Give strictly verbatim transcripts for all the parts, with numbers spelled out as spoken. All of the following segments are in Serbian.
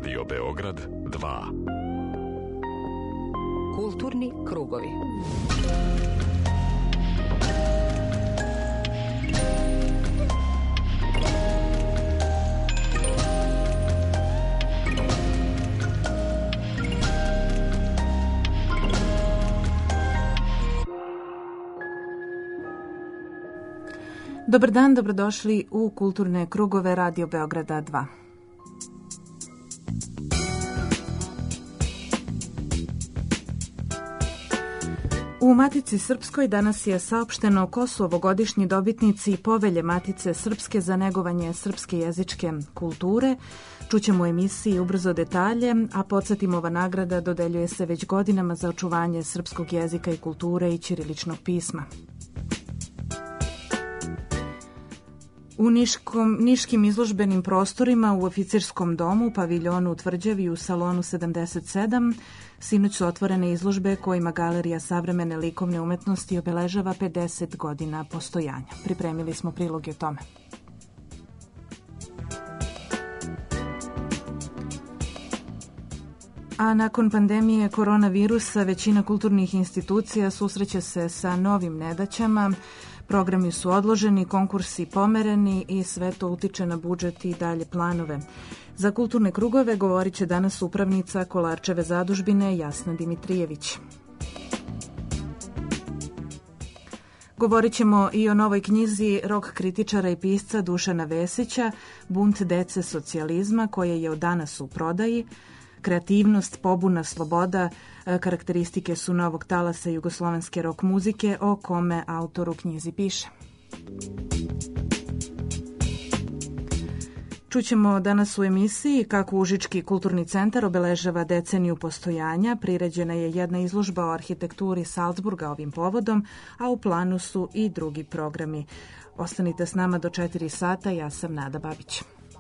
Radio Beograd dva. Kulturni krugovi. Dobar dan, dobrodošli u Kulturne krugove Radio Beograda dva. U Matici Srpskoj danas je saopšteno ko su ovogodišnji dobitnici Povelje Matice Srpske za negovanje srpske jezičke kulture. Čućemo u emisiji ubrzo detalje, a podsjetim, ova nagrada dodeljuje se već godinama za očuvanje srpskog jezika i kulture i ćiriličnog pisma. U Niškom, niškim izložbenim prostorima u oficirskom domu, paviljonu u Tvrđavi u salonu sedamdeset sedam, sinoć su otvorene izložbe kojima Galerija savremene likovne umetnosti obeležava pedeset godina postojanja. Pripremili smo priloge o tome. A nakon pandemije koronavirusa većina kulturnih institucija susreće se sa novim nedaćama. Programi su odloženi, konkursi pomereni i sve to utiče na budžet i dalje planove. Za kulturne krugove govorit će danas upravnica Kolarčeve zadužbine Jasna Dimitrijević. Govorit ćemo i o novoj knjizi rok kritičara i pisca Dušana Vesića Bunt dece socijalizma, koje je od danas u prodaji. Kreativnost, pobuna, sloboda, karakteristike su novog talasa jugoslovenske rock muzike, o kome autor u knjizi piše. Čućemo danas u emisiji kako Užički kulturni centar obeležava deceniju postojanja. Priređena je jedna izložba o arhitekturi Salzburga ovim povodom, a u planu su i drugi programi. Ostanite s nama do četiri sata, ja sam Nada Babić.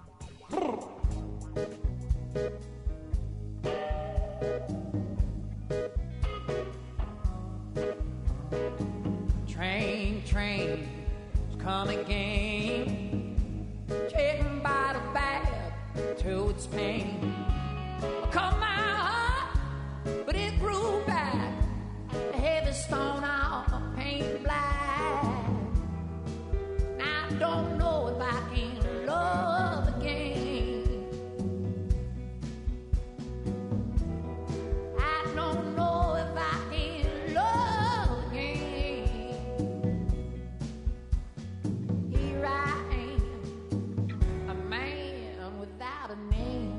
Come again, taken by the bad to its pain. Come my heart, but it grew back, a heavy stone out of pain black. I don't know if I can love again. I don't know if I can love again. I am a man without a name.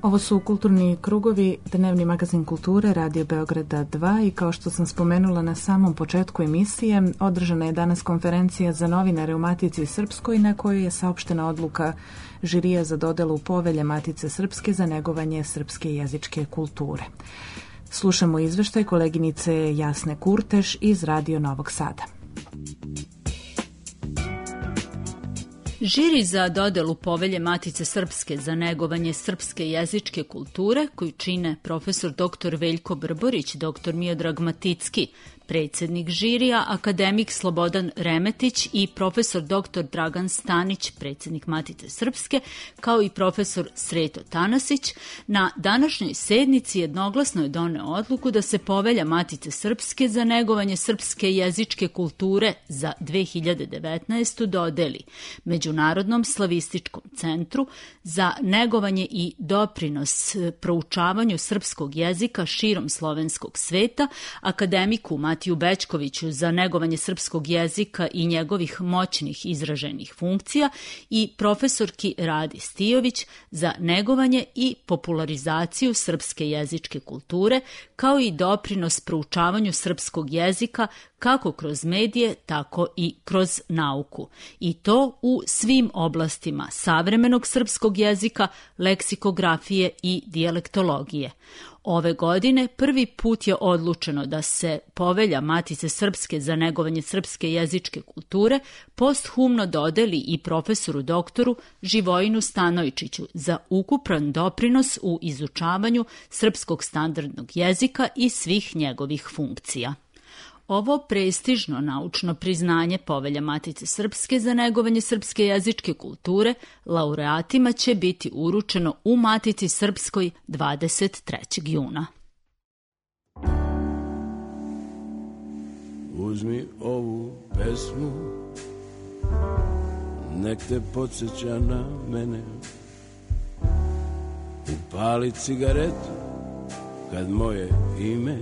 Ovo su Kulturni krugovi, dnevni magazin kulture Radio Beograda dva i kao što sam spomenula na samom početku emisije, održana je danas konferencija za novinare u Matici Srpskoj na kojoj je saopštena odluka žirija za dodelu povelje Matice Srpske za negovanje srpske jezičke kulture. Slušamo izveštaj koleginice Jasne Kurteš iz Radio Novog Sada. Žiri za dodelu povelje Matice Srpske za negovanje srpske jezičke kulture, koju čine profesor doktor Veljko Brborić, doktor Miodrag Maticki, predsjednik žirija, akademik Slobodan Remetić i profesor doktor Dragan Stanić, predsjednik Matice Srpske, kao i profesor Sreto Tanasić, na današnjoj sednici jednoglasno je doneo odluku da se povelja Matice Srpske za negovanje srpske jezičke kulture za dve hiljade devetnaestu. dodeli Međunarodnom slavističkom centru za negovanje i doprinos proučavanju srpskog jezika širom slovenskog sveta, akademiku Matiju Bećkoviću za negovanje srpskog jezika i njegovih moćnih izraženih funkcija i profesorki Radi Stijović za negovanje i popularizaciju srpske jezičke kulture, kao i doprinos proučavanju srpskog jezika kako kroz medije, tako i kroz nauku. I to u svim oblastima savremenog srpskog jezika, leksikografije i dijalektologije. Ove godine prvi put je odlučeno da se povelja Matice Srpske za negovanje srpske jezičke kulture posthumno dodeli i profesoru doktoru Živojinu Stanojčiću za ukupan doprinos u izučavanju srpskog standardnog jezika i svih njegovih funkcija. Ovo prestižno naučno priznanje povelja Matice Srpske za negovanje srpske jezičke kulture laureatima će biti uručeno u Matici Srpskoj dvadeset trećeg juna. Uzmi ovu pesmu, nek te podsjeća na mene. Upali cigaretu kad moje ime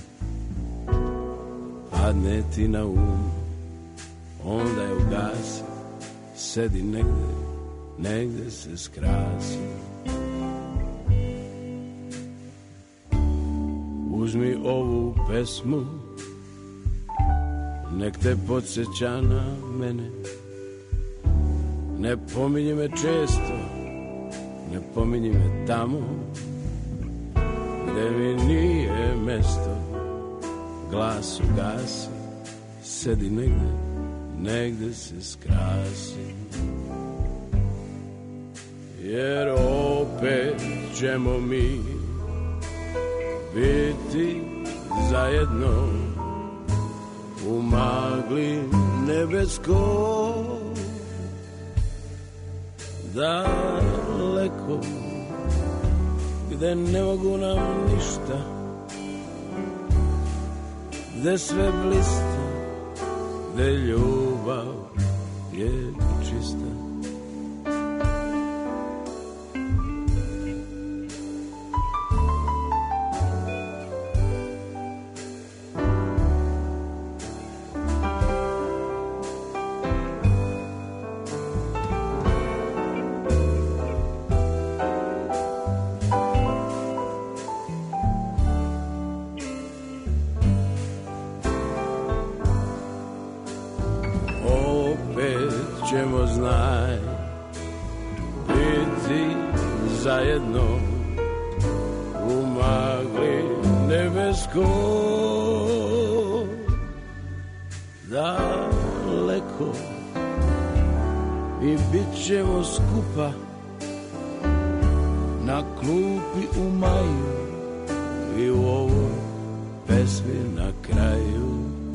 padne ti na um, onda je ugasi, sedi negde, negde se skrasi. Uzmi ovu pesmu, nek te podsjeća na mene. Ne pominji me često, ne pominji me tamo gde mi nije mesto. Glas ugasi, sedi negde, negde se skrasi. Jer opet ćemo mi biti zajedno u magli nebesko, daleko, gde ne mogu nam ništa, gde sve blista, gde ljubav je čista. Ćemo znaj biti zajedno u magli nebesko, daleko, i bit ćemo skupa na klupi u maju i u ovoj pesmi na kraju.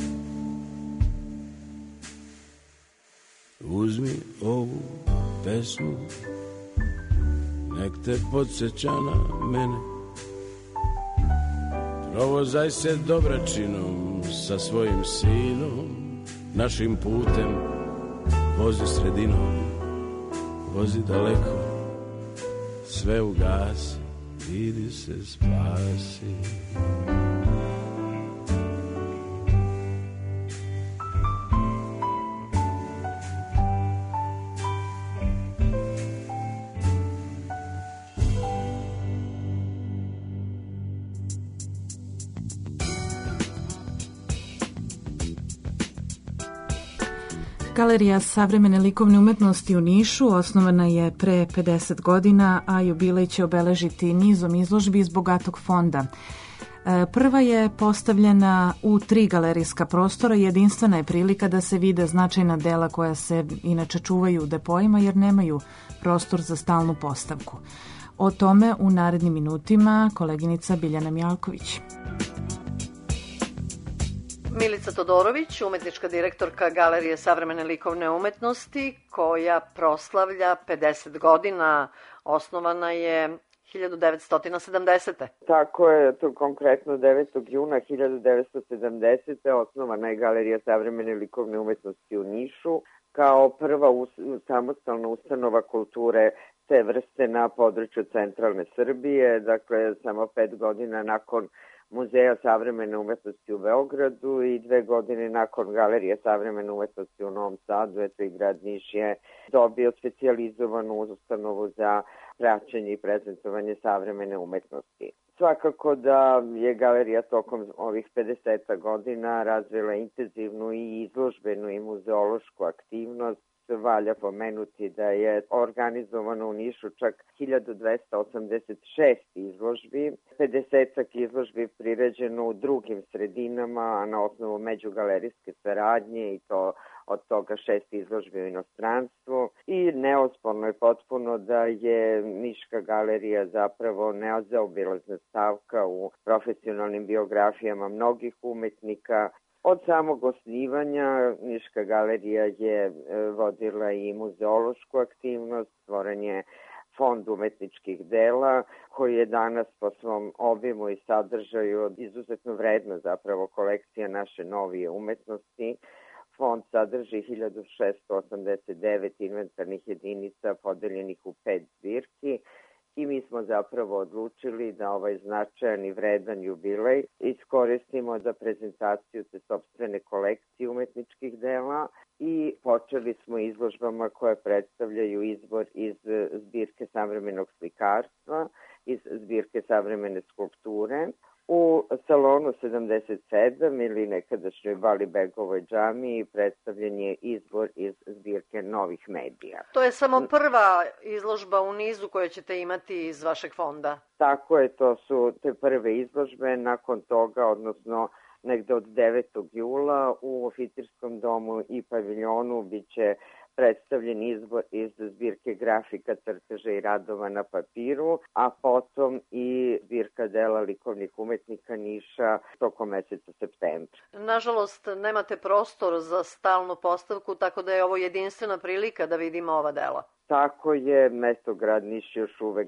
Uzmi ovu pesmu, nek te podsjeća na mene. Provozaj se dobračinom sa svojim sinom, našim putem vozi sredinom, vozi daleko, sve ugasi, idi se spasi. Galerija savremene likovne umetnosti u Nišu osnovana je pre pedeset godina, a jubilej će obeležiti nizom izložbi iz bogatog fonda. Prva je postavljena u tri galerijska prostora i jedinstvena je prilika da se vide značajna dela koja se inače čuvaju u depojima jer nemaju prostor za stalnu postavku. O tome u narednim minutima koleginica Biljana Mjalković. Milica Todorović, umetnička direktorka Galerije savremene likovne umetnosti, koja proslavlja pedeset godina, osnovana je hiljadu devetsto sedamdesete. Tako je, to konkretno devetog juna hiljadu devetsto sedamdesete. osnovana je Galerija savremene likovne umetnosti u Nišu kao prva us, samostalna ustanova kulture te vrste na području centralne Srbije, dakle samo pet godina nakon Muzeja savremene umetnosti u Beogradu i dve godine nakon Galerije savremene umetnosti u Novom Sadu. Eto i grad Niš je dobio specijalizovanu ustanovu za praćenje i prezentovanje savremene umetnosti. Svakako da je galerija tokom ovih pedeset godina razvila intenzivnu i izložbenu i muzeološku aktivnost. Valja pomenuti da je organizovano u Nišu čak hiljadu dvesta osamdeset šest izložbi, pedesetak izložbi priređeno u drugim sredinama, a na osnovu međugalerijske saradnje i to od toga šest izložbi u inostranstvu. I neosporno je potpuno da je Niška galerija zapravo nezaobilazna stavka u profesionalnim biografijama mnogih umetnika. Od samog osnivanja Niška galerija je vodila i muzeološku aktivnost, stvoren je fond umetničkih dela, koji je danas po svom obimu i sadržaju izuzetno vredna zapravo kolekcija naše novije umetnosti. Fond sadrži hiljadu šessto osamdeset devet inventarnih jedinica podeljenih u pet zbirki. I mi smo zapravo odlučili da ovaj značajan i vredan jubilej iskoristimo za prezentaciju te sopstvene kolekcije umetničkih dela i počeli smo izložbama koje predstavljaju izbor iz zbirke savremenog slikarstva, iz zbirke savremene skulpture. U salonu sedamdeset sedam ili nekadašnjoj Balibegovoj džamiji predstavljen je izbor iz zbirke novih medija. To je samo prva izložba u nizu koju ćete imati iz vašeg fonda. Tako je, to su te prve izložbe. Nakon toga, odnosno negde od devetog jula u oficirskom domu i paviljonu biće predstavljen izbor iz zbirke grafika, crteža i radova na papiru, a potom i zbirka dela likovnih umetnika Niša tokom meseca septembra. Nažalost, nemate prostor za stalnu postavku, tako da je ovo jedinstvena prilika da vidimo ova dela. Tako je, mesto grad Niš još uvek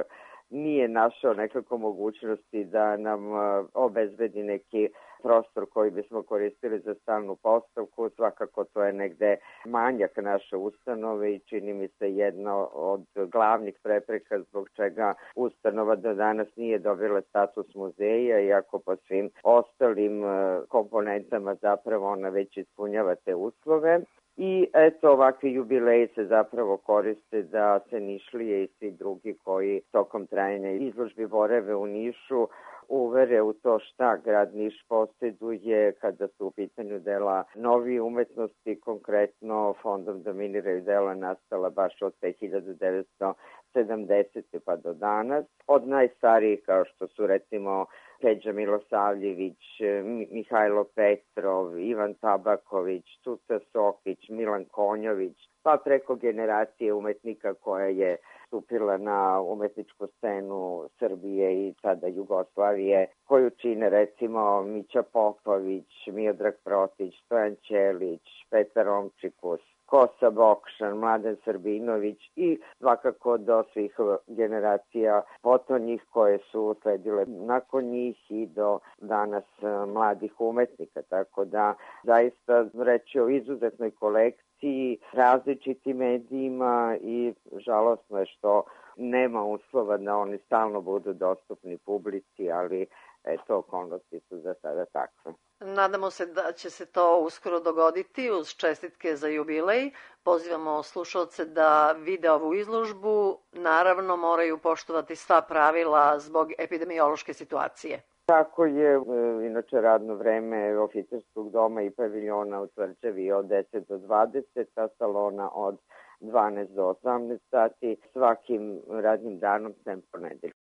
nije našao nekako mogućnosti da nam obezbedi neki prostor koji bismo koristili za stalnu postavku. Svakako to je negde manjak naše ustanove i čini mi se jedna od glavnih prepreka zbog čega ustanova do danas nije dobila status muzeja, iako po svim ostalim komponentama zapravo ona već ispunjava te uslove. I eto, ovakvi jubileji se zapravo koriste da se Nišlije i svi drugi koji tokom trajanja izložbi borave u Nišu uvere u to šta grad Niš posjeduje kada su u pitanju dela novije umetnosti, konkretno fondom dominiraju dela nastala baš od hiljadu devetsto sedamdesete pa do danas. Od najstarijih kao što su recimo Peđa Milosavljević, Mihajlo Petrov, Ivan Tabaković, Tuca Sokić, Milan Konjović, pa preko generacije umetnika koja je stupila na umetničku scenu Srbije i tada Jugoslavije, koju čine recimo Mića Popović, Miodrag Protić, Stojan Ćelić, Petar Omčikus, Kosa Bokšan, Mladen Srbinović i svakako do svih generacija potonjih koje su sledile nakon njih i do danas mladih umetnika. Tako da zaista reći o izuzetnoj kolekciji, različitim medijima i žalosno je što nema uslova da oni stalno budu dostupni publici, ali eto, okolnosti su za sada takve. Nadamo se da će se to uskoro dogoditi uz čestitke za jubilej. Pozivamo slušalce da vide ovu izložbu. Naravno, moraju poštovati sva pravila zbog epidemiološke situacije. Tako je, inače radno vreme oficirskog doma i paviljona u Tvrđavi od deset do dvadeset, a salona od dvanaest do osamnaest sati, svakim radnim danom sem ponedeljka.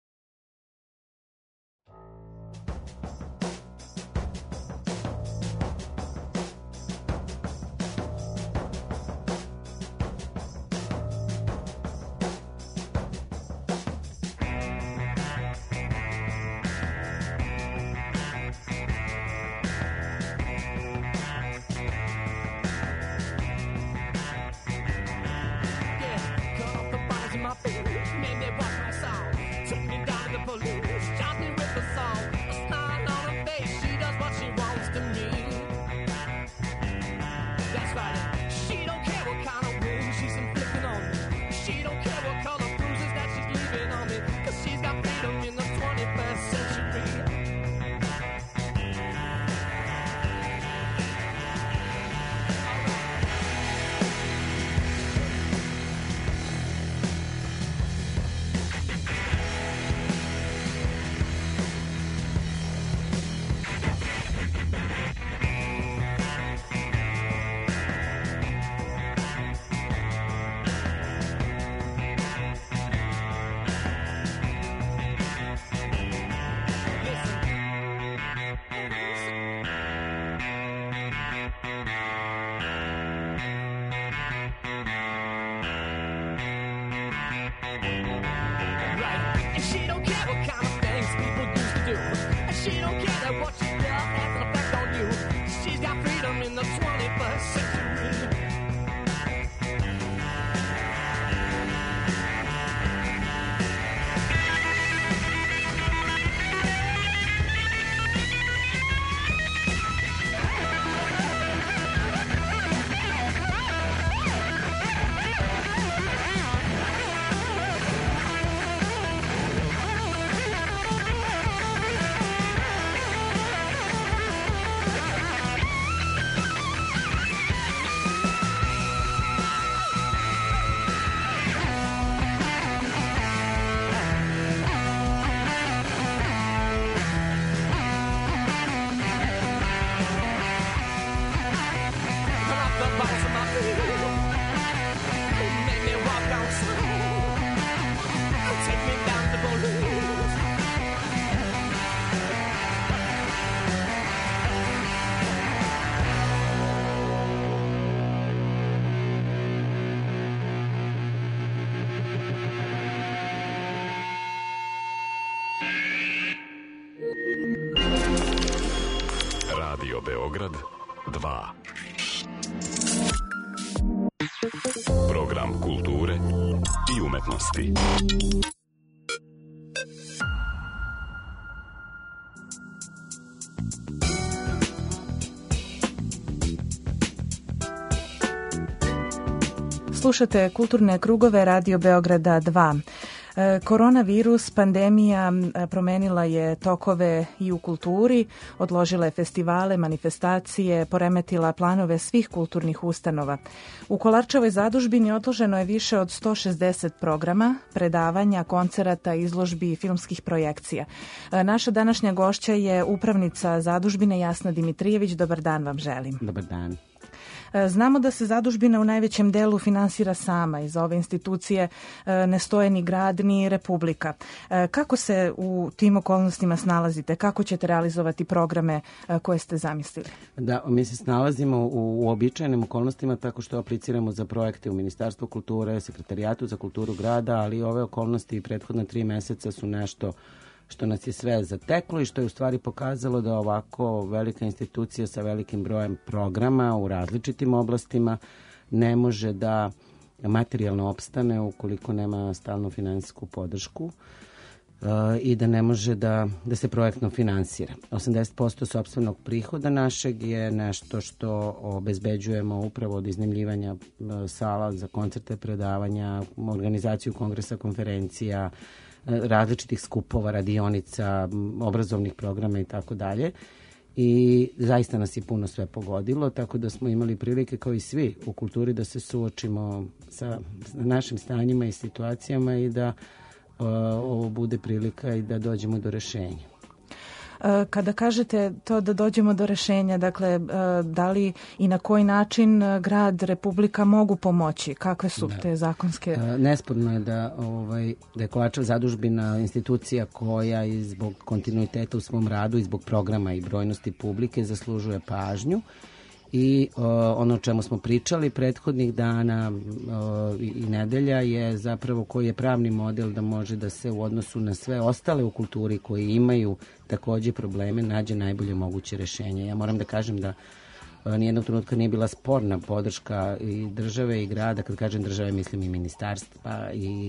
Beograd dva. Program kulture i umetnosti. Slušate Kulturne krugove Radio Beograda dva. Koronavirus, pandemija promenila je tokove i u kulturi, odložila je festivale, manifestacije, poremetila planove svih kulturnih ustanova. U Kolarčevoj zadužbini odloženo je više od sto šezdeset programa, predavanja, koncerata, izložbi i filmskih projekcija. Naša današnja gošća je upravnica zadužbine Jasna Dimitrijević. Dobar dan vam želim. Dobar dan. Znamo da se zadužbina u najvećem delu finansira sama. Iz ove institucije ne stoje ni grad ni republika. Kako se u tim okolnostima snalazite? Kako ćete realizovati programe koje ste zamislili? Da, mi se snalazimo u uobičajenim okolnostima tako što apliciramo za projekte u Ministarstvu kulture, Sekretarijatu za kulturu grada, ali ove okolnosti i prethodna tri meseca su nešto što nas je sve zateklo i što je u stvari pokazalo da ovako velika institucija sa velikim brojem programa u različitim oblastima ne može da materijalno opstane ukoliko nema stalnu finansijsku podršku uh, i da ne može da, da se projektno finansira. osamdeset posto sopstvenog prihoda našeg je nešto što obezbeđujemo upravo od iznajmljivanja uh, sala za koncerte, predavanja, organizaciju kongresa, konferencija, različitih skupova, radionica, obrazovnih programa i tako dalje. I zaista nas je puno sve pogodilo, tako da smo imali prilike kao i svi u kulturi da se suočimo sa našim stanjima i situacijama i da uh, ovo bude prilika i da dođemo do rešenja. Kada kažete to da dođemo do rešenja, dakle, da li i na koji način grad, Republika mogu pomoći? Kakve su da. te zakonske... Nesporno je da, ovaj, da je Kolarčeva zadužbina institucija koja i zbog kontinuiteta u svom radu i zbog programa i brojnosti publike zaslužuje pažnju. I uh, ono o čemu smo pričali prethodnih dana uh, i, i nedelja je zapravo koji je pravni model da može da se u odnosu na sve ostale u kulturi koji imaju takođe probleme nađe najbolje moguće rešenje. Ja moram da kažem da uh, nijednog trenutka nije bila sporna podrška i države i grada, kad kažem države mislim i ministarstva i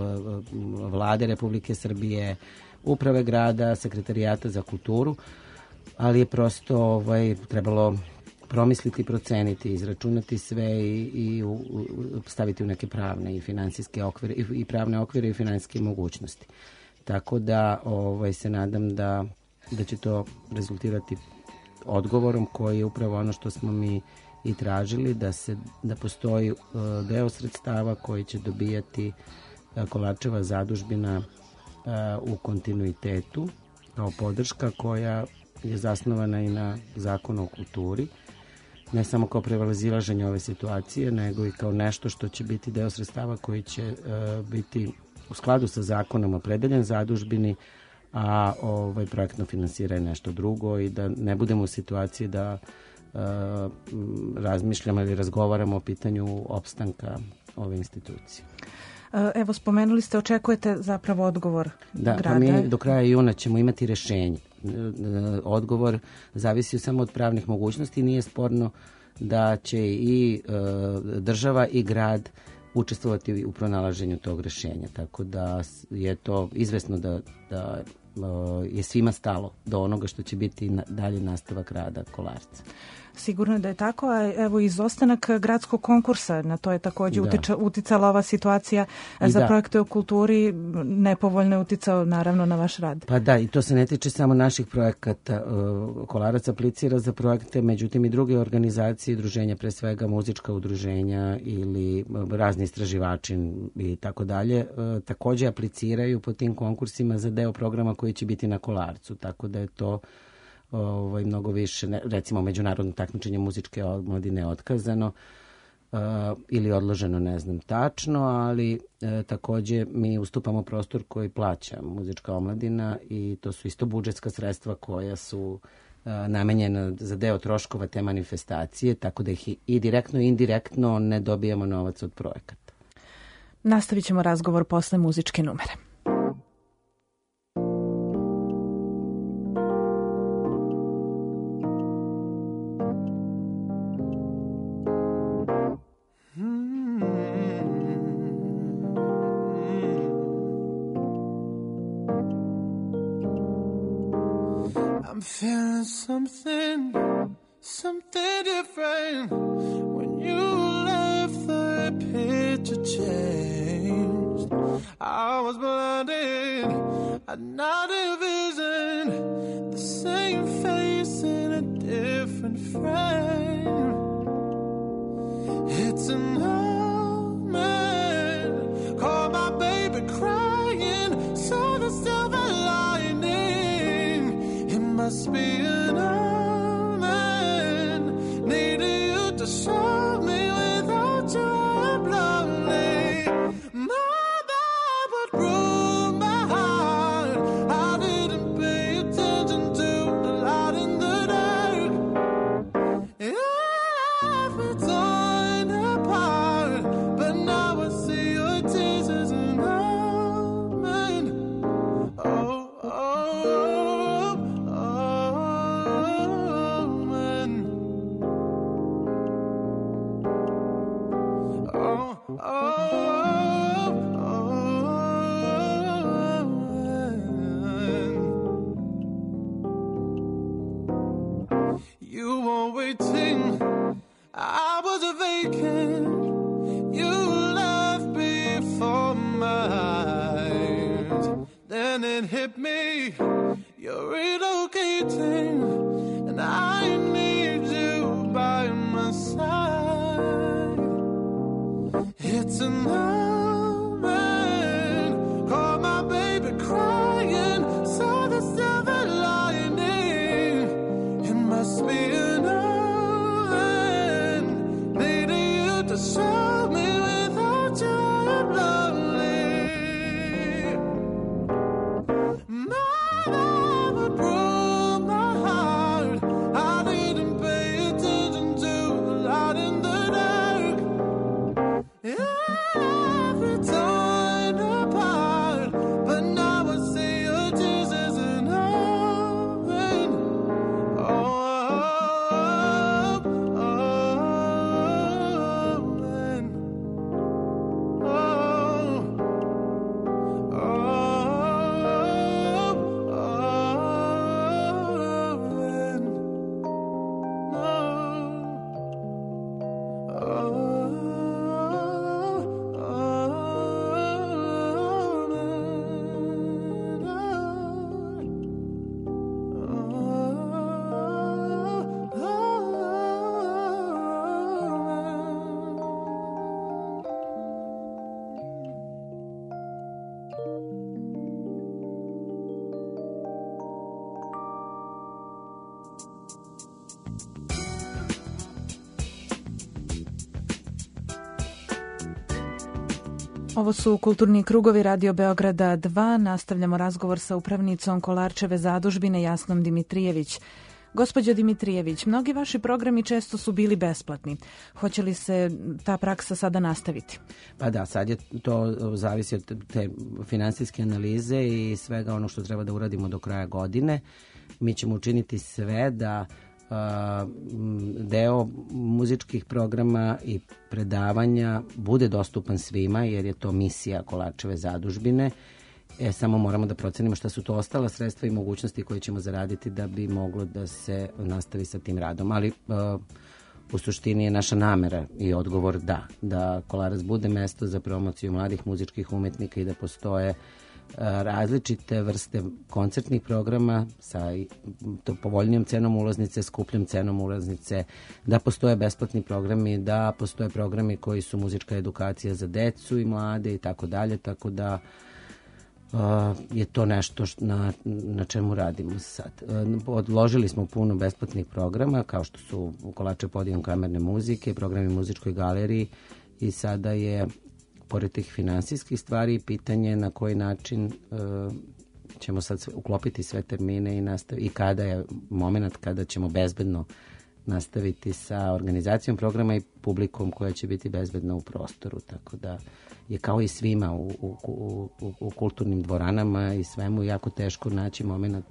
uh, vlade Republike Srbije, uprave grada, sekretarijata za kulturu, ali je prosto ovaj, trebalo promisliti, proceniti, izračunati sve i, i u, u, staviti u neke pravne i finansijske okvire i, i pravne okvire i finansijske mogućnosti. Tako da ovaj, se nadam da, da će to rezultirati odgovorom koji je upravo ono što smo mi i tražili, da se da postoji uh, deo sredstava koji će dobijati uh, Kolarčeva zadužbina uh, u kontinuitetu kao podrška koja je zasnovana i na Zakonu o kulturi, ne samo kao prevazilaženje ove situacije, nego i kao nešto što će biti deo sredstava koji će uh, biti u skladu sa zakonom opredeljen zadužbini, a ovaj projektno finansira je nešto drugo i da ne budemo u situaciji da uh, razmišljamo ili razgovaramo o pitanju opstanka ove institucije. Evo, spomenuli ste, očekujete zapravo odgovor da, grada. Da, pa mi do kraja juna ćemo imati rešenje. Odgovor zavisi samo od pravnih mogućnosti. Nije sporno da će i e, država i grad učestvovati u pronalaženju tog rešenja. Tako da je to izvesno da, da e, je svima stalo do onoga što će biti na, dalje nastavak rada Kolarca. Sigurno da je tako, a evo izostanak gradskog konkursa, na to je takođe utiča, uticala ova situacija I za da. projekte u kulturi, nepovoljno je uticao naravno na vaš rad. Pa da, i to se ne tiče samo naših projekata. Kolarac aplicira za projekte, međutim i druge organizacije, udruženja, pre svega muzička udruženja ili razni istraživači i tako dalje, takođe apliciraju po tim konkursima za deo programa koji će biti na Kolarcu, tako da je to Ovaj, mnogo više, ne, recimo međunarodno takmičenje muzičke omladine je otkazano uh, ili odloženo, ne znam tačno, ali uh, takođe mi ustupamo prostor koji plaća muzička omladina i to su isto budžetska sredstva koja su uh, namenjena za deo troškova te manifestacije, tako da ih i direktno i indirektno ne dobijamo novac od projekata. Nastavit ćemo razgovor posle muzičke numere. I'm feeling something, something different. When you left, the picture changed. I was blinded, I'd not envisioned the same face in a different frame. It's an omen, call my baby crying, saw the silver lining. It must be an omen, needed you to show me without you I'm lonely. My Bible broke my heart, I didn't pay attention to the light in the dark. Life was torn apart, but now I see your tears as an omen. Oh, oh, oh, omen. Oh, oh, omen. You were waiting, I was vacant. You left before my eyes. Then it hit me, you're relocating, and I need you by my side. It's an omen, call my baby crying, saw the silver lining. Ovo su Kulturni krugovi Radio Beograda dva. Nastavljamo razgovor sa upravnicom Kolarčeve zadužbine Jasnom Dimitrijević. Gospođo Dimitrijević, mnogi vaši programi često su bili besplatni. Hoće li se ta praksa sada nastaviti? Pa da, sad je to zavisi od te finansijske analize i svega ono što treba da uradimo do kraja godine. Mi ćemo učiniti sve da deo muzičkih programa i predavanja bude dostupan svima, jer je to misija Kolarčeve zadužbine. E, samo moramo da procenimo šta su to ostala sredstva i mogućnosti koje ćemo zaraditi da bi moglo da se nastavi sa tim radom. Ali uh, u suštini je naša namera i odgovor da, da Kolarac bude mesto za promociju mladih muzičkih umetnika i da postoje različite vrste koncertnih programa sa to povoljnijom cenom ulaznice, skupljom cenom ulaznice, da postoje besplatni programi, da postoje programi koji su muzička edukacija za decu i mlade i tako dalje, tako da uh, je to nešto na, na čemu radimo sad. Uh, odložili smo puno besplatnih programa, kao što su Kolarčev podijum kamerne muzike, programi u muzičkoj galeriji i sada je pored tih finansijskih stvari, pitanje na koji način uh, ćemo sad uklopiti sve termine i, nastavi, i kada je moment kada ćemo bezbedno nastaviti sa organizacijom programa i publikom koja će biti bezbedna u prostoru. Tako da je kao i svima u, u, u, u kulturnim dvoranama i svemu jako teško naći moment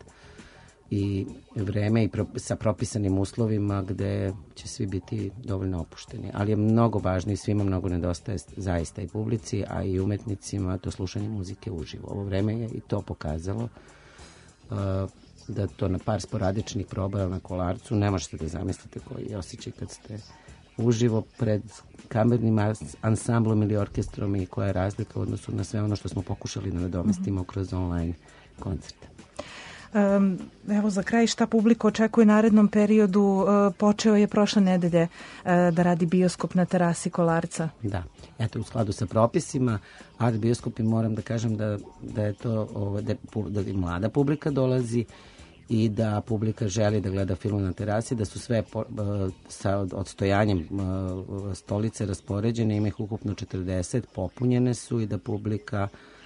i vreme i pro, sa propisanim uslovima gde će svi biti dovoljno opušteni. Ali je mnogo važno i svima mnogo nedostaje zaista i publici, a i umetnicima to slušanje muzike uživo. Ovo vreme je i to pokazalo uh, da to na par sporadičnih proba na Kolarcu ne možete da zamislite koji je osjećaj kad ste uživo pred kamernim ansamblom ili orkestrom i koja je razlika u odnosu na sve ono što smo pokušali da nadomestimo kroz online koncerte. Um, evo za kraj, šta publika očekuje narednom periodu? Uh, počeo je prošle nedelje uh, da radi bioskop na terasi Kolarca. Da, eto u skladu sa propisima, art bioskopi moram da kažem da, da je to ovo, da, da mlada publika dolazi i da publika želi da gleda film na terasi, da su sve po, uh, sa odstojanjem uh, stolice raspoređene, ima ih ukupno četrdeset, popunjene su i da publika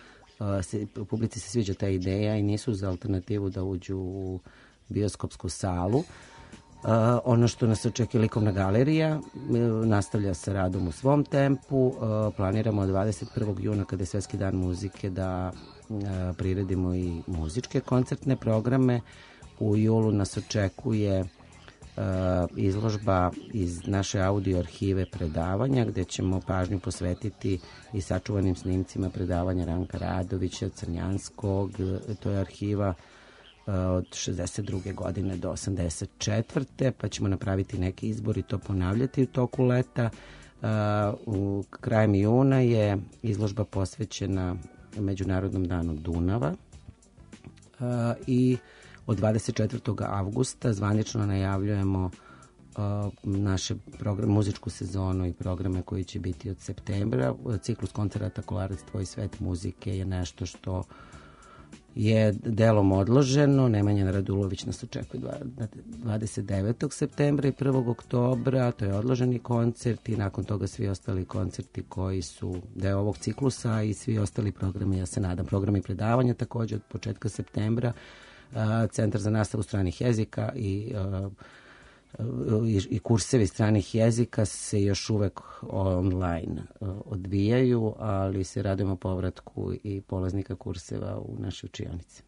Se, publici se sviđa ta ideja i nisu za alternativu da uđu u bioskopsku salu. Uh, ono što nas očekuje likovna galerija uh, nastavlja sa radom u svom tempu. Uh, planiramo od dvadeset prvog juna kada je Svetski dan muzike da uh, priredimo i muzičke koncertne programe. U julu nas očekuje Uh, izložba iz naše audio arhive predavanja gde ćemo pažnju posvetiti i sačuvanim snimcima predavanja Ranka Radovića, Crnjanskog. To je arhiva uh, od šezdeset druge godine do osamdeset četvrte pa ćemo napraviti neki izbor i to ponavljati u toku leta. Uh, u krajem juna je izložba posvećena Međunarodnom danu Dunava uh, i od dvadeset četvrtog avgusta zvanično najavljujemo uh, naše program, muzičku sezonu i programe koji će biti od septembra. Ciklus koncerata Kolarac Tvoj svet muzike je nešto što je delom odloženo. Nemanja Radulović nas očekuje dvadeset devetog septembra i prvog oktobra. To je odloženi koncert i nakon toga svi ostali koncerti koji su deo ovog ciklusa i svi ostali programi, ja se nadam, programi predavanja takođe od početka septembra. Centar za nastavu stranih jezika i, i, i kursevi stranih jezika se još uvek online odvijaju, ali se radimo povratku i polaznika kurseva u naše učionice.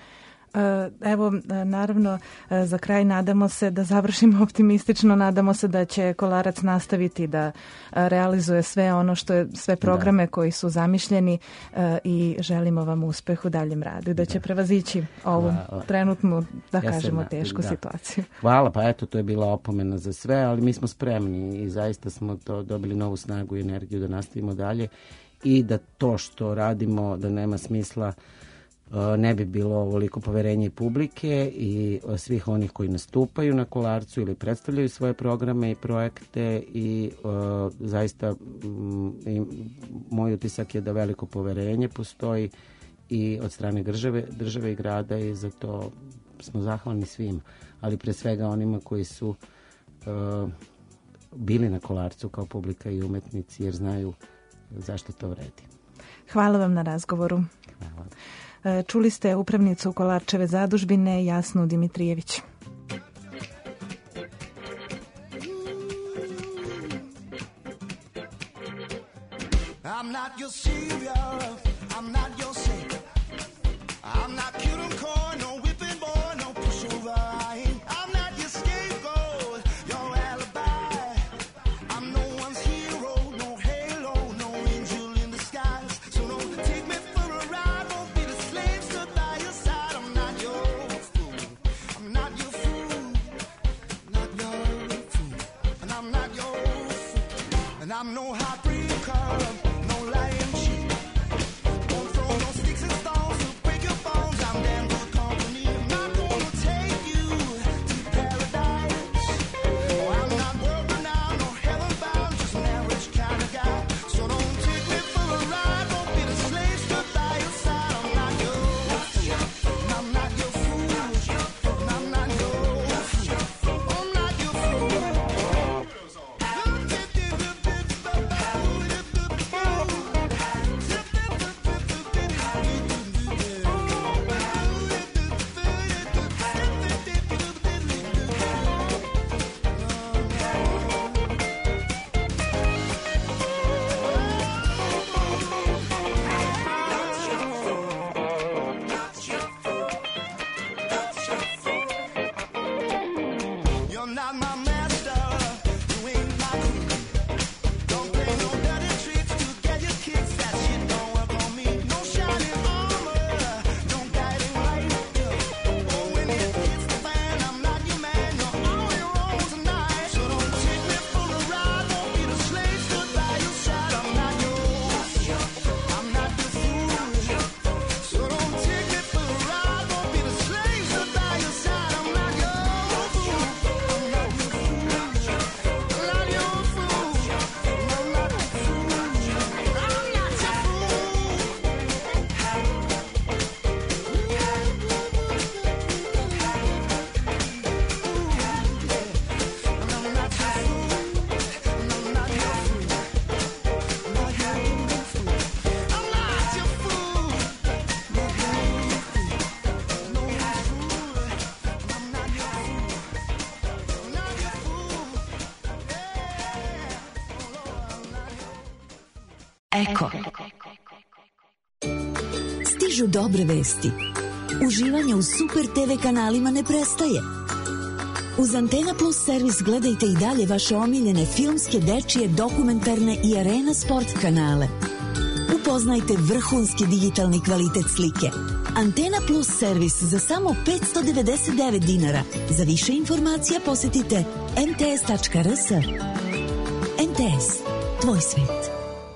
Evo, naravno, za kraj nadamo se da završimo optimistično, nadamo se da će Kolarac nastaviti da realizuje sve ono što je, sve programe da. koji su zamišljeni i želimo vam uspeh u daljem radu i da će da. prevazići ovu Hvala. trenutnu, da ja kažemo, na, tešku da. situaciju. Hvala, pa eto, to je bila opomena za sve, ali mi smo spremni i zaista smo to dobili novu snagu i energiju da nastavimo dalje i da to što radimo, da nema smisla ne bi bilo ovoliko poverenje i publike i svih onih koji nastupaju na Kolarcu ili predstavljaju svoje programe i projekte i uh, zaista um, i moj utisak je da veliko poverenje postoji i od strane države, države i grada i za to smo zahvalni svim, ali pre svega onima koji su uh, bili na Kolarcu kao publika i umetnici, jer znaju zašto to vredi. Hvala vam na razgovoru. Hvala. Čuli ste upravnicu Kolarčeve zadužbine Jasnu Dimitrijević. I'm not your savior, I'm not your saint. I'm not cute and coy, no whipping boy, no pushover. I ain't. I'm not your scapegoat, your alibi. I'm no one's hero, no halo, no angel in disguise. So don't take me for a ride, won't be the slave stood by your side. I'm not your fool, I'm not your fool, not your fool, and I'm not your fool, and I'm no heartbreaker. Eko. Stižu dobre vesti. Uživanje u Super te ve kanalima ne prestaje. Uz Antena Plus servis gledajte i dalje vaše omiljene filmske, dečije, dokumentarne i arena sport kanale. Upoznajte vrhunski digitalni kvalitet slike. Antena Plus servis za samo petsto devedeset devet dinara. Za više informacija posetite em te es tačka er es. em te es, tvoj svet.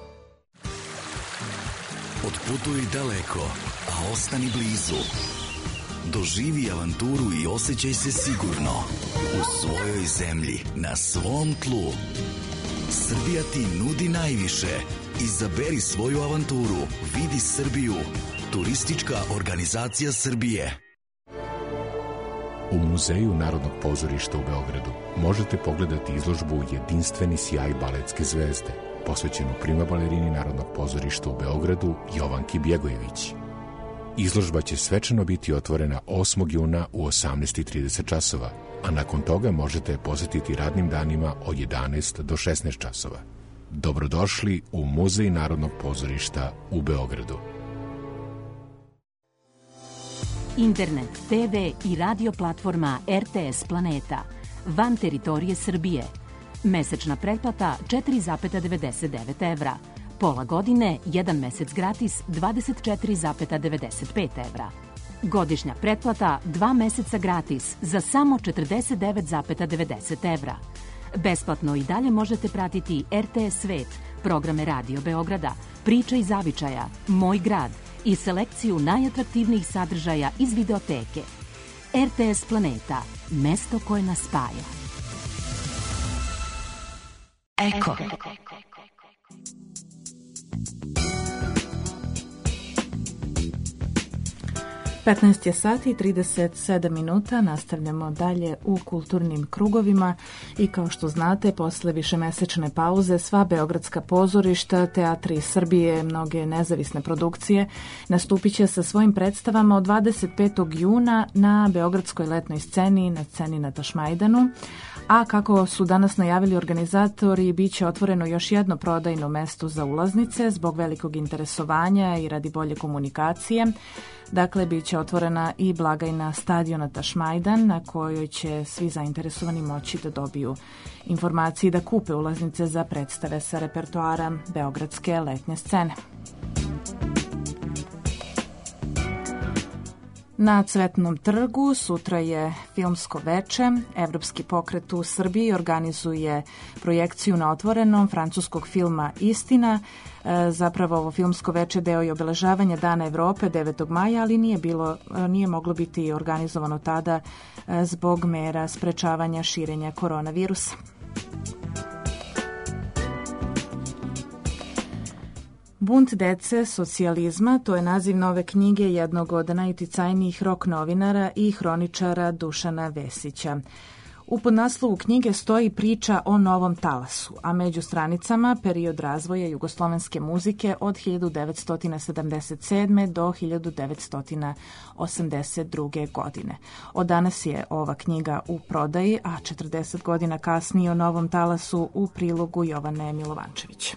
Otputuj daleko, a ostani blizu. Doživi avanturu i osjećaj se sigurno u svojoj zemlji, na svom tlu. Srbija ti nudi najviše. Izaberi svoju avanturu. Vidi Srbiju. Turistička organizacija Srbije. U Muzeju Narodnog pozorišta u Beogradu možete pogledati izložbu Jedinstveni sjaj baletske zvezde, posvećenu prima balerini Narodnog pozorišta u Beogradu Jovanki Bjegojević. Izložba će svečano biti otvorena osmog juna u osamnaest i trideset časova, a nakon toga možete je posetiti radnim danima od jedanaest do šesnaest časova. Dobrodošli u Muzej Narodnog pozorišta u Beogradu. Internet, te ve i radio platforma er te es Planeta, van teritorije Srbije. Mesečna pretplata četiri zarez devedeset devet evra. Pola godine, jedan mesec gratis, dvadeset četiri zarez devedeset pet evra. Godišnja pretplata, dva meseca gratis, za samo četrdeset devet zarez devedeset evra. Besplatno i dalje možete pratiti er te es Svet, programe Radio Beograda, Priča i zavičaja, Moj grad i selekciju najatraktivnijih sadržaja iz videoteke. er te es Planeta, mesto koje nas spaja. Eko. petnaest je sati i trideset sedam minuta, nastavljamo dalje u kulturnim krugovima i kao što znate, posle višemesečne pauze sva beogradska pozorišta, teatri Srbije, mnoge nezavisne produkcije nastupit će sa svojim predstavama od dvadeset petog juna na beogradskoj letnoj sceni, na sceni na Tašmajdanu, a kako su danas najavili organizatori, bit će otvoreno još jedno prodajno mesto za ulaznice zbog velikog interesovanja i radi bolje komunikacije. Dakle, bit će otvorena i blagajna stadiona Tašmajdan na kojoj će svi zainteresovani moći da dobiju informacije i da kupe ulaznice za predstave sa repertoara beogradske letnje scene. Na Cvetnom trgu sutra je filmsko veče. Evropski pokret u Srbiji organizuje projekciju na otvorenom francuskog filma Istina. E, zapravo ovo filmsko veče deo je obeležavanja Dana Evrope devetog maja, ali nije, bilo, nije moglo biti organizovano tada e, zbog mera sprečavanja širenja koronavirusa. Bunt dece socijalizma, to je naziv nove knjige jednog od najuticajnijih rok novinara i hroničara Dušana Vesića. U podnaslovu knjige stoji priča o novom talasu, a među stranicama period razvoja jugoslovenske muzike od hiljadu devetsto sedamdeset sedme. do hiljadu devetsto osamdeset druge. godine. Od danas je ova knjiga u prodaji, a četrdeset godina kasnije o novom talasu u prilogu Jovane Milovančević.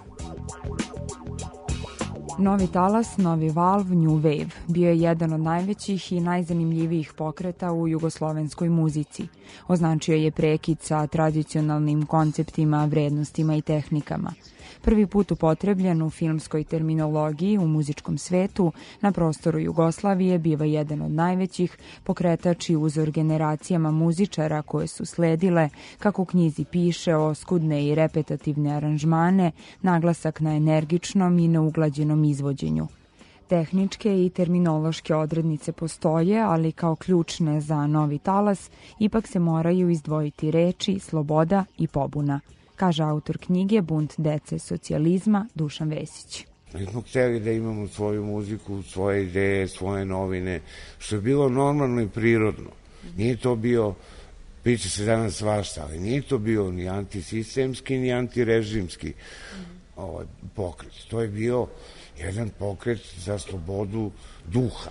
Novi talas, novi val, New Wave, bio je jedan od najvećih i najzanimljivijih pokreta u jugoslovenskoj muzici. Označio je prekid sa tradicionalnim konceptima, vrednostima i tehnikama. Prvi put upotrebljen u filmskoj terminologiji u muzičkom svetu na prostoru Jugoslavije biva jedan od najvećih, pokretač i uzor generacijama muzičara koje su sledile, kako u knjizi piše, oskudne i repetativne aranžmane, naglasak na energičnom i neuglađenom izvođenju. Tehničke i terminološke odrednice postoje, ali kao ključne za novi talas ipak se moraju izdvojiti reči, sloboda i pobuna, kaže autor knjige Bunt dece socijalizma Dušan Vesić. Mi smo hteli da imamo svoju muziku, svoje ideje, svoje novine, što je bilo normalno i prirodno. Nije to bio, priča se danas svašta, ali nije to bio ni antisistemski, ni antirežimski ovaj, pokret. To je bio jedan pokret za slobodu duha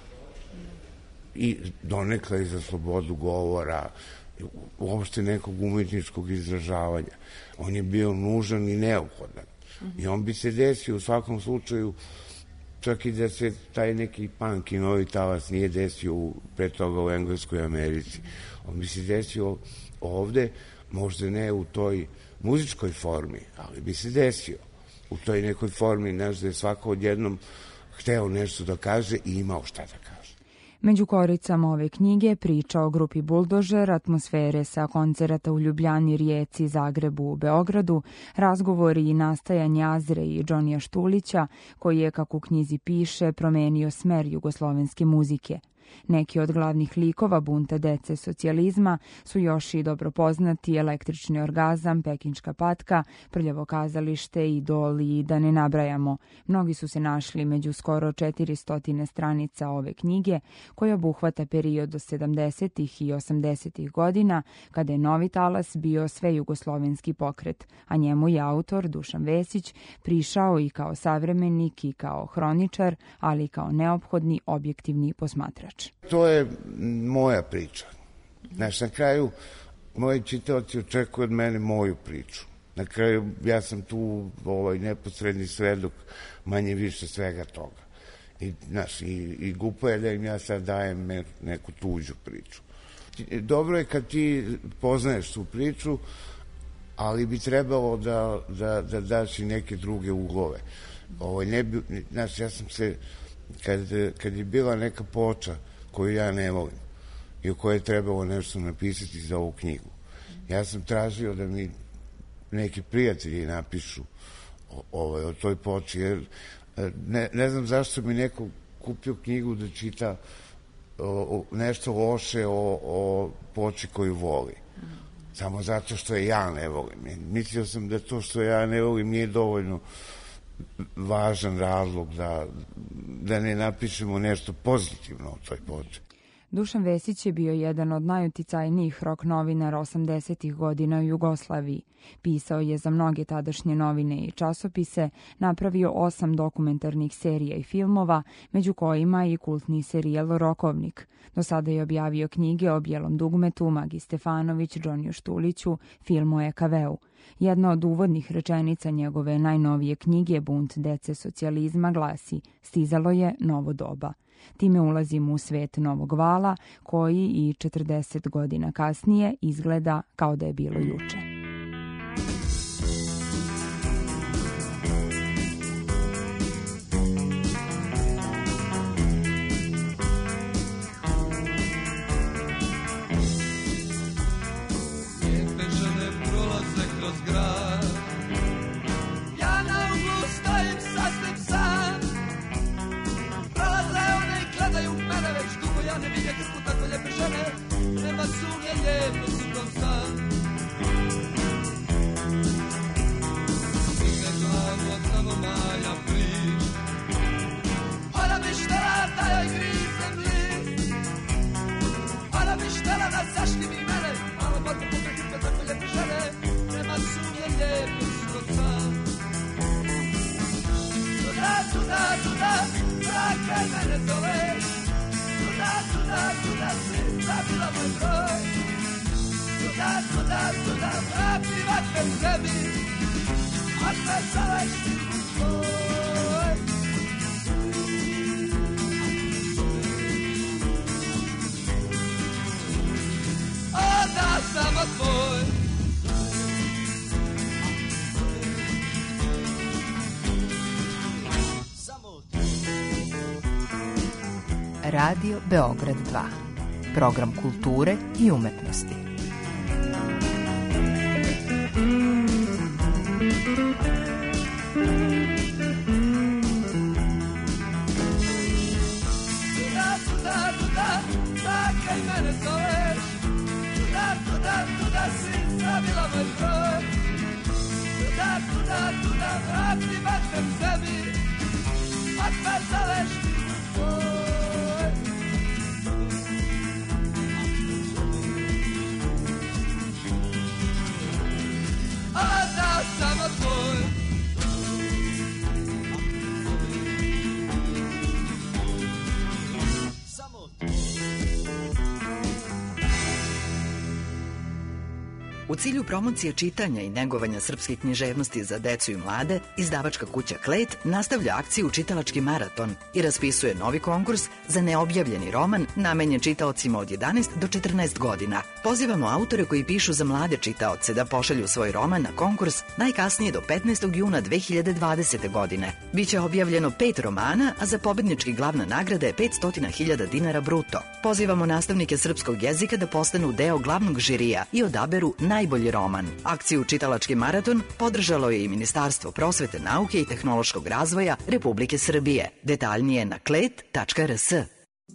i donekle i za slobodu govora, uopšte nekog umetničkog izražavanja. On je bio nužan i neophodan. I on bi se desio u svakom slučaju, čak i da se taj neki punk i novi talas nije desio u, pre toga u Engleskoj i Americi. On bi se desio ovde, možda ne u toj muzičkoj formi, ali bi se desio u toj nekoj formi, znaš, da je svako odjednom hteo nešto da kaže i imao šta da kaže. Među koricama ove knjige priča o grupi Buldožer, atmosfere sa koncerata u Ljubljani, Rijeci, Zagrebu, Beogradu, razgovori i nastajanje Azre i Džonija Štulića, koji je, kako u knjizi piše, promenio smer jugoslovenske muzike. Neki od glavnih likova bunta dece socijalizma su još i dobro poznati Električni orgazam, Pekinška patka, Prljavo kazalište, Idol i da ne nabrajamo. Mnogi su se našli među skoro četiristo stranica ove knjige, koja obuhvata period od sedamdesetih i osamdesetih godina, kada je novi talas bio sve jugoslovenski pokret, a njemu je autor Dušan Vesić prišao i kao savremenik i kao hroničar, ali i kao neophodni objektivni posmatrač. To je moja priča. Znaš, na kraju moji čitaoci očekuju od mene moju priču. Na kraju ja sam tu ovaj, neposredni svedok manje više svega toga. I, znaš, i, i glupo je da im ja sad dajem neku tuđu priču. Dobro je kad ti poznaješ tu priču, ali bi trebalo da, da, da daš i neke druge uglove. Ovaj, ne bi, znaš, ja sam se, kad, kad je bila neka ploča koju ja ne volim i o kojoj je trebalo nešto napisati za ovu knjigu, ja sam tražio da mi neki prijatelji napišu o, o, o toj ploči, jer ne, ne znam zašto mi neko kupio knjigu da čita o, o, nešto loše o, o ploči koju voli. Samo zato što je ja ne volim. Mislio sam da to što ja ne volim nije dovoljno važan razlog da, da ne napišemo nešto pozitivno o toj ploči. Dušan Vesić je bio jedan od najuticajnijih rock novinara osamdesetih godina u Jugoslaviji. Pisao je za mnoge tadašnje novine i časopise, napravio osam dokumentarnih serija i filmova, među kojima i kultni serijal Rokovnik. Do sada je objavio knjige o Bijelom dugmetu, Magi Stefanović, Džoniju Štuliću, film o E K V-u. Jedna od uvodnih rečenica njegove najnovije knjige Bunt dece socijalizma glasi: stizalo je novo doba. Time ulazimo u svet novog vala koji i četrdeset godina kasnije izgleda kao da je bilo juče. Lijepe žene prolaze kroz grad, ja na uglu stojim sasvim sam. Prolaze one i gledaju mene, već dugo ja ne vidim krpu tako lijepe žene. Nema sumnje, lijepo su kao san. Stigne glavu od samo maja priš, ona bi štela da joj grizem list. Ona bi štela da zaštiti mene, malo borbe putre krpe tako lijepe žene. Nema sumnje, lijepo su kao san. Tuda, tuda, tuda, zakaj mene zoveš? Tuda, tuda, tuda, si zabila moj broj. Tuda, tuda, tuda, vrati vatre sebi, a me zoveš ti tvoj. O, da, samo tvoj. Radio Beograd dva. Program kulture i umetnosti. Tuda, tuda, tuda, zakaj mene zoveš? Tuda, tuda, tuda, si zabila moj broj. Tuda, tuda, tuda, vrati vatrem sebi, a me zoveš ti tvoj. A da, samo tvoj. U cilju promocije čitanja i negovanja srpske književnosti za decu i mlade, izdavačka kuća Klet nastavlja akciju Čitalački maraton i raspisuje novi konkurs za neobjavljeni roman namenjen čitaocima od jedanaest do četrnaest godina. Pozivamo autore koji pišu za mlade čitaoce da pošalju svoj roman na konkurs najkasnije do petnaestog juna dve hiljade dvadesete. godine. Biće objavljeno pet romana, a za pobednički glavna nagrada je petsto hiljada dinara bruto. Pozivamo nastavnike srpskog jezika da postanu deo glavnog žirija i odaberu najbolji roman. Akciju Čitalački maraton podržalo je i Ministarstvo prosvete, nauke i tehnološkog razvoja Republike Srbije. Detaljnije na klet tačka r s.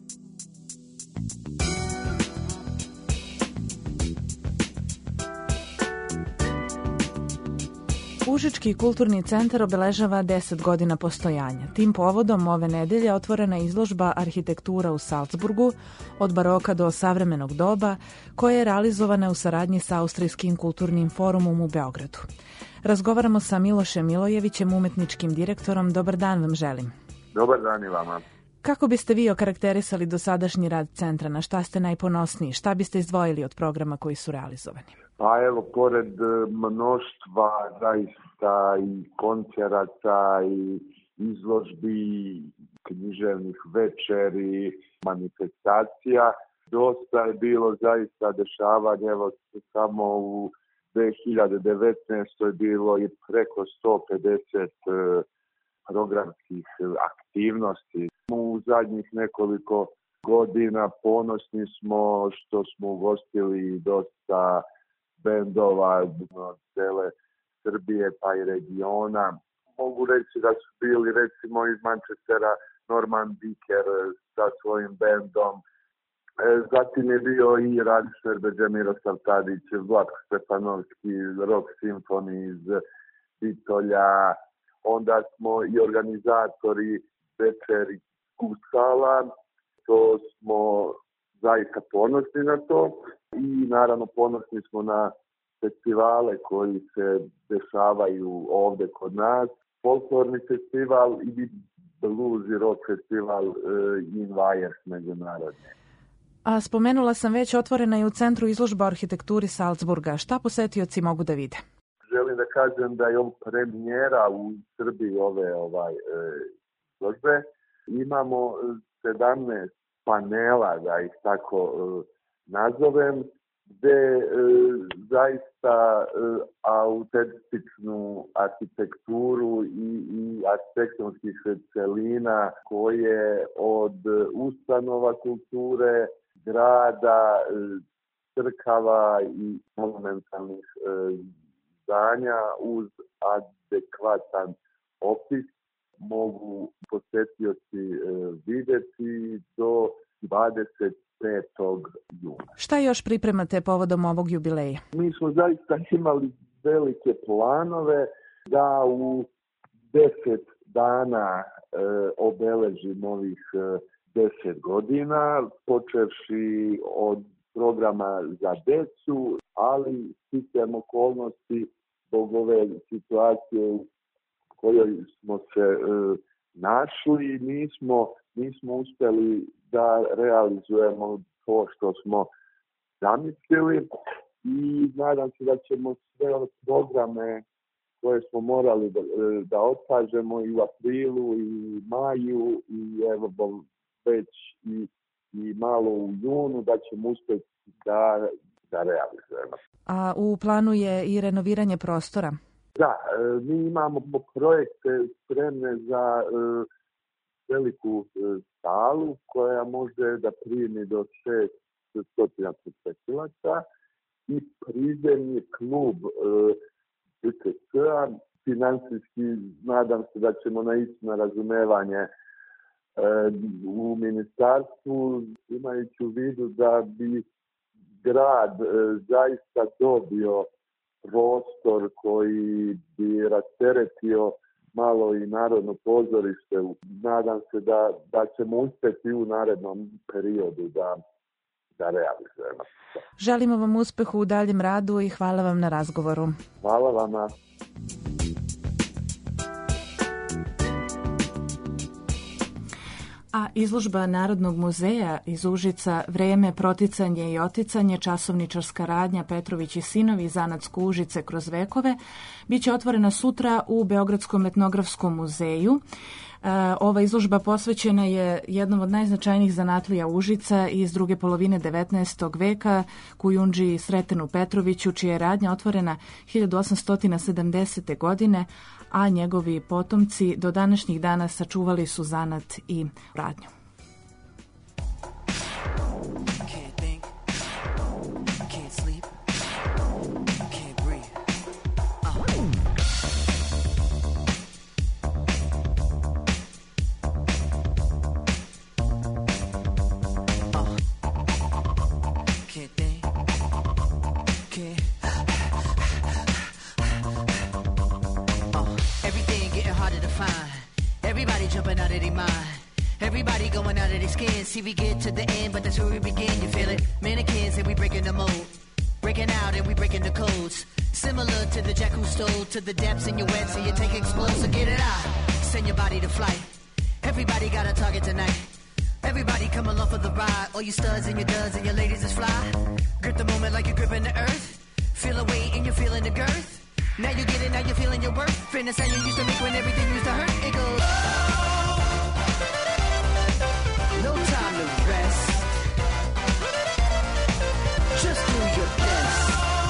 Užički kulturni centar obeležava deset godina postojanja. Tim povodom ove nedelje otvorena je izložba Arhitektura u Salzburgu od baroka do savremenog doba, koja je realizovana u saradnji sa Austrijskim kulturnim forumom u Beogradu. Razgovaramo sa Milošem Milojevićem, umetničkim direktorom. Dobar dan vam želim. Dobar dan i vama. Kako biste vi okarakterisali dosadašnji rad centra? Na šta ste najponosniji? Šta biste izdvojili od programa koji su realizovani? Pa evo, pored mnoštva zaista i koncerata i izložbi, književnih večeri, manifestacija, dosta je bilo zaista dešavanja. Evo, samo u dve hiljade devetnaestoj bilo je preko sto pedeset programskih aktivnosti. U zadnjih nekoliko godina ponosni smo što smo ugostili dosta bendova od cele Srbije pa i regiona. Mogu reći da su bili recimo iz Manchestera Norman Dicker sa svojim bendom. Zatim je bio i Radi Šerbeđa, Miroslav Tadić, Vlatko Stefanovski, Rock Symphony iz Bitolja. onda smo i organizatori večeri Kuskala, to smo zaista ponosni na to i naravno ponosni smo na festivale koji se dešavaju ovde kod nas. Folklorni festival i blues i rock festival uh, Invajers međunarodni. A spomenula sam već, otvorena je u centru izložba o arhitekturi Salzburga. Šta posetioci mogu da vide? Želim da kažem da je ovo premijera u Srbiji ove ovaj izložbe. Imamo sedamnaest panela, da ih tako uh, nazovem, gde uh, zaista uh, autentičnu arhitekturu i, i arhitektonskih celina koje od ustanova kulture, grada, uh, crkava i monumentalnih uh, zdanja uz adekvatan opis mogu posetioci uh, videti do dvadeset petog juna. Šta još pripremate povodom ovog jubileja? Mi smo zaista imali velike planove da u deset dana e, obeležimo ovih e, deset godina, počevši od programa za decu, ali sticajem okolnosti zbog ove situacije u kojoj smo se e, našli, nismo, nismo uspjeli da realizujemo to što smo zamislili i nadam se da ćemo sve ove programe koje smo morali da, da otkažemo i u aprilu i maju i evo već i, i malo u junu da ćemo uspjeti da, da realizujemo. A u planu je i renoviranje prostora? Da, mi imamo projekte spremne za veliku salu koja može da primi do šesnaest posetilaca i prizemni klub B K C-a. Finansijski nadam se da ćemo naići na razumevanje u ministarstvu, imajući u vidu da bi grad zaista dobio prostor koji bi rasteretio malo i Narodno pozorište. Nadam se da, da ćemo uspjeti u narednom periodu da, da realizujemo. Želimo vam uspehu u daljem radu i hvala vam na razgovoru. Hvala vama. A izložba Narodnog muzeja iz Užica Vreme, proticanje i oticanje, časovničarska radnja Petrović i sinovi, zanatsko Užice kroz vekove, bit će otvorena sutra u Beogradskom etnografskom muzeju. Ova izložba posvećena je jednom od najznačajnijih zanatlija Užica iz druge polovine devetnaestog veka, Kujundži Sretenu Petroviću, čija je radnja otvorena hiljadu osamsto sedamdesete. godine, a njegovi potomci do današnjih dana sačuvali su zanat i radnju. Everybody going out of their skin. See, we get to the end, but that's where we begin. You feel it? Mannequins and we breaking the mold. Breaking out and we breaking the codes. Similar to the jack who stole to the depths in your wet, so you take explosive. So get it out. Send your body to flight. Everybody got a target tonight. Everybody come along for the ride. All you studs and your duds and your ladies is fly. Grip the moment like you're gripping the earth. Feel a weight and you're feeling the girth. Now you get it, now you're feeling your worth. Fitness and you used to make when everything used to hurt. It goes. No time to rest. Just do your best.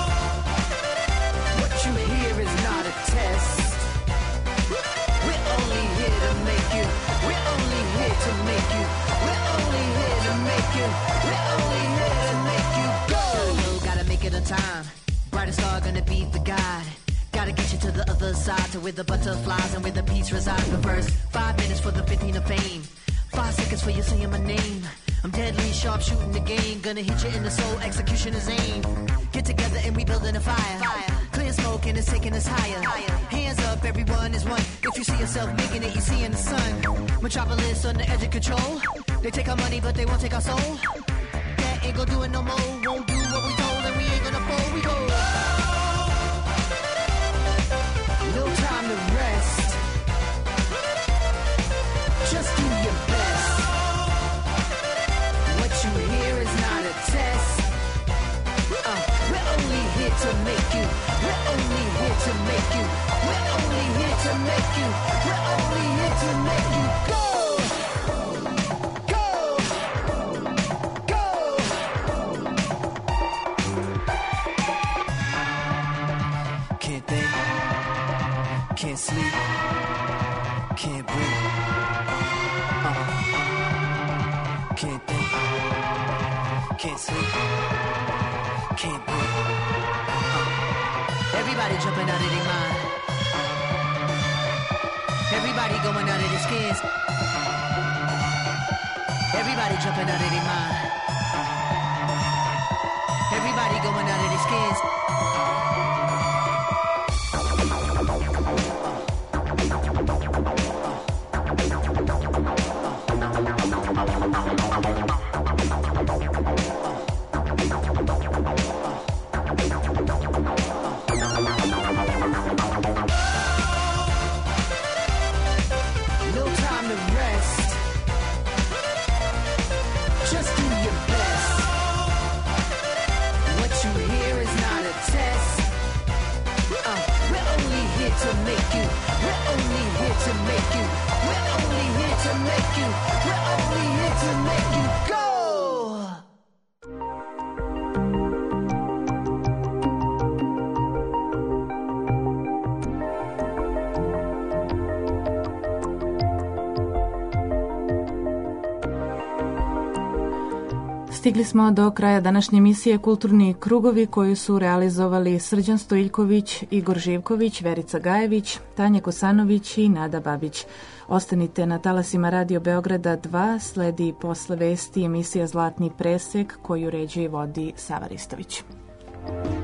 What you hear is not a test. We're only here to make you. We're only here to make you. We're only here to make you. We're only here to make you go. Gotta make it on time. Brightest star gonna be the guide. Gotta get you to the other side, to where the butterflies and where the peace resides. But first, five minutes for the fifteen of fame. Five seconds for you saying my name. I'm deadly sharp shooting the game. Gonna hit you in the soul, execution is aim. Get together and we building a fire. fire. Clear smoke and it's taking us higher. Hands up, everyone is one. If you see yourself making it, you see in the sun. Metropolis on the edge of control. They take our money, but they won't take our soul. That ain't gonna do it no more. Won't do what we told, and we ain't gonna fold. We go. No time to rest. Just do your best. What you hear is not a test. Uh, we're only here to make you. We're only here to make you. We're only here to make you. We're only here to make you go. Go. Go. Can't think. Can't sleep. Can't breathe. Uh, can't think. Can't sleep. Can't breathe. Uh, everybody jumping out of their mind. Everybody going out of their skins. Everybody jumping out of their mind. Everybody going out of their skins. Stigli smo do kraja današnje emisije Kulturni krugovi koju su realizovali Srđan Stojiljković, Igor Živković, Verica Gajević, Tanja Kosanović i Nada Babić. Ostanite na talasima Radio Beograda dva, sledi posle vesti emisija Zlatni presek koju ređe i vodi Sava Ristović.